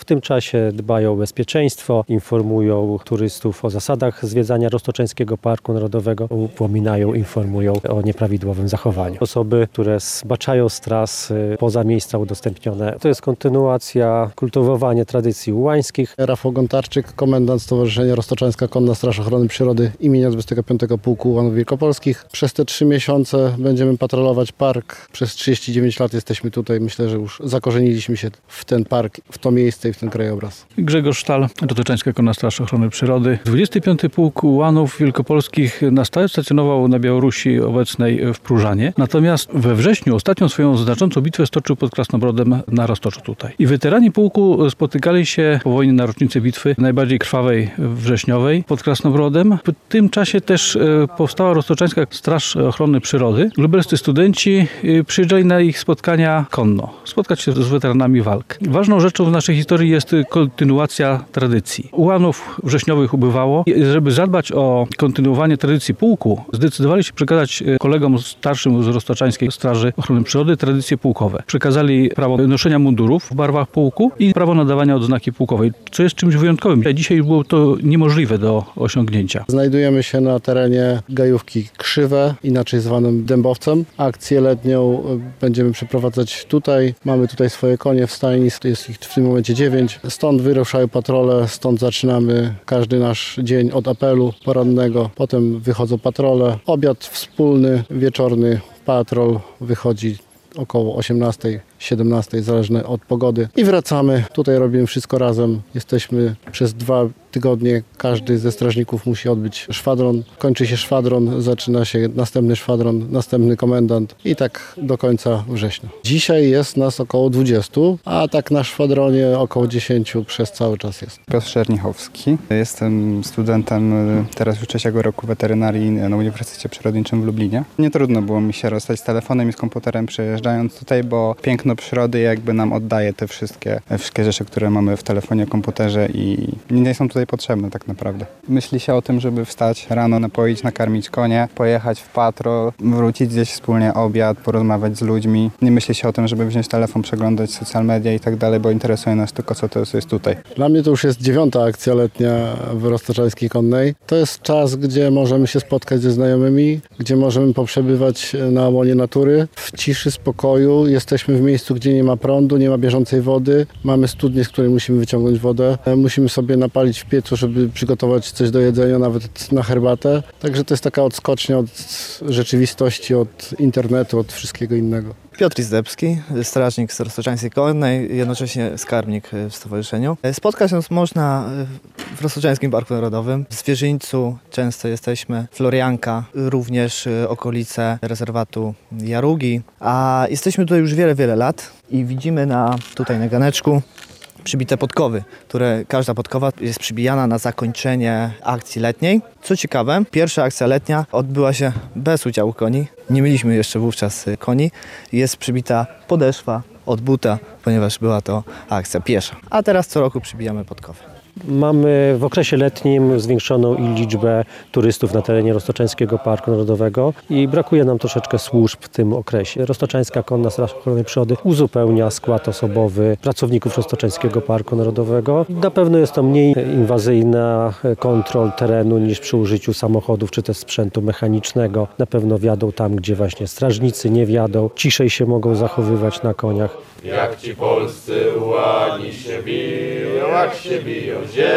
tym czasie dbają o bezpieczeństwo, informują turystów o zasadach zwiedzania Roztoczeńskiego Parku Narodowego, upominają, informują o nieprawidłowym zachowaniu. Osoby, które zbaczają z tras poza miejsca udostępnione, to jest kontynuacja, kultywowanie tradycji ułańskich. Rafał Gontarczyk, komendant Stowarzyszenia Roztoczeńska Konna Straż Ochrony Przyrody imienia 25. Pułku Ułanów Wielkopolskich. Przez te 3 miesiące będziemy patrolować park. Przez 39 lat jesteśmy tutaj. Myślę, że już zakorzeniliśmy się w ten park, w to miejsce i w ten krajobraz. Grzegorz Sztal, Roztoczeńska Konna Straż Ochrony Przyrody. 25. Pułk Ułanów Wielkopolskich na stałe stacjonował na Białorusi obecnej w Próżanie. Natomiast we wrześniu ostatnią swoją znaczącą bitwę stoczył pod Krasnobrodem na Roztoczu tutaj. I weterani pułku spotykali się po wojnie na rocznicę bitwy najbardziej krwawej wrześniowej pod Krasnobrodem. W tym czasie też powstała Roztoczeńska Straż Ochrony Przyrody. Lubelscy studenci przyjeżdżali na ich spotkania konno, spotkać się z weteranami walk. Ważną rzeczą w naszej historii jest kontynuacja tradycji. Ułanów wrześniowych ubywało. Żeby zadbać o kontynuowanie tradycji pułku, zdecydowali się przekazać kolegom starszym z Roztoczeńskiej Straży Ochrony Przyrody tradycje pułkowe. Przekazali prawo noszenia mundurów w barwach pułku i prawo nadawania odznaki pułkowej, co jest czymś wyjątkowym. Dzisiaj było to niemożliwe do osiągnięcia. Znajdujemy się na terenie Gajówki Krzywe, inaczej zwanym Dębowcem. Akcję letnią będziemy przeprowadzać tutaj. Mamy tutaj swoje konie w stajni, jest ich w tym momencie 9. Stąd wyruszają patrole, stąd zaczynamy każdy nasz dzień od apelu porannego. Potem wychodzą patrole. Obiad wspólny, wieczorny patrol wychodzi około 18, 17, zależne od pogody. I wracamy. Tutaj robimy wszystko razem. Jesteśmy przez 2 tygodnie. Każdy ze strażników musi odbyć szwadron. Kończy się szwadron, zaczyna się następny szwadron, następny komendant i tak do końca września. Dzisiaj jest nas około 20, a tak na szwadronie około 10 przez cały czas jest. Piotr Czernichowski. Jestem studentem teraz już 3. roku weterynarii na Uniwersytecie Przyrodniczym w Lublinie. Nie trudno było mi się rozstać z telefonem i z komputerem przejeżdżając tutaj, bo piękno przyrody jakby nam oddaje te wszystkie rzeczy, które mamy w telefonie, komputerze i nie są tutaj potrzebne tak naprawdę. Myśli się o tym, żeby wstać rano, napoić, nakarmić konie, pojechać w patrol, wrócić gdzieś wspólnie obiad, porozmawiać z ludźmi. Nie myśli się o tym, żeby wziąć telefon, przeglądać social media i tak dalej, bo interesuje nas tylko co to jest tutaj. Dla mnie to już jest 9. akcja letnia w Roztoczeńskiej Konnej. To jest czas, gdzie możemy się spotkać ze znajomymi, gdzie możemy poprzebywać na łonie natury, w ciszy, spokoju. Jesteśmy w miejscu, gdzie nie ma prądu, nie ma bieżącej wody. Mamy studnię, z której musimy wyciągnąć wodę. Musimy sobie napalić w piecu, żeby przygotować coś do jedzenia, nawet na herbatę. Także to jest taka odskocznia od rzeczywistości, od internetu, od wszystkiego innego. Piotr Izdebski, strażnik z Roztoczeńskiej Konnej, jednocześnie skarbnik w stowarzyszeniu. Spotkać nas można w Roztoczeńskim Parku Narodowym. W Zwierzyńcu często jesteśmy, Florianka, również okolice rezerwatu Jarugi. A jesteśmy tutaj już wiele, wiele lat i widzimy tutaj na ganeczku przybite podkowy, które każda podkowa jest przybijana na zakończenie akcji letniej. Co ciekawe, pierwsza akcja letnia odbyła się bez udziału koni. Nie mieliśmy jeszcze wówczas koni. Jest przybita podeszwa od buta, ponieważ była to akcja piesza. A teraz co roku przybijamy podkowy. Mamy w okresie letnim zwiększoną liczbę turystów na terenie Roztoczeńskiego Parku Narodowego i brakuje nam troszeczkę służb w tym okresie. Roztoczeńska Konna Straż Ochrony Przyrody uzupełnia skład osobowy pracowników Roztoczeńskiego Parku Narodowego. Na pewno jest to mniej inwazyjna kontrol terenu niż przy użyciu samochodów czy też sprzętu mechanicznego. Na pewno wjadą tam, gdzie właśnie strażnicy nie wjadą. Ciszej się mogą zachowywać na koniach. Jak ci polscy ułani się biją, jak się biją,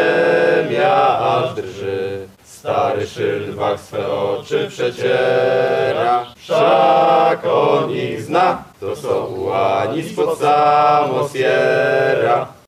ziemia aż drży. Stary szyldwak swe oczy przeciera, wszak on ich zna, to są ułani spod Samosierra.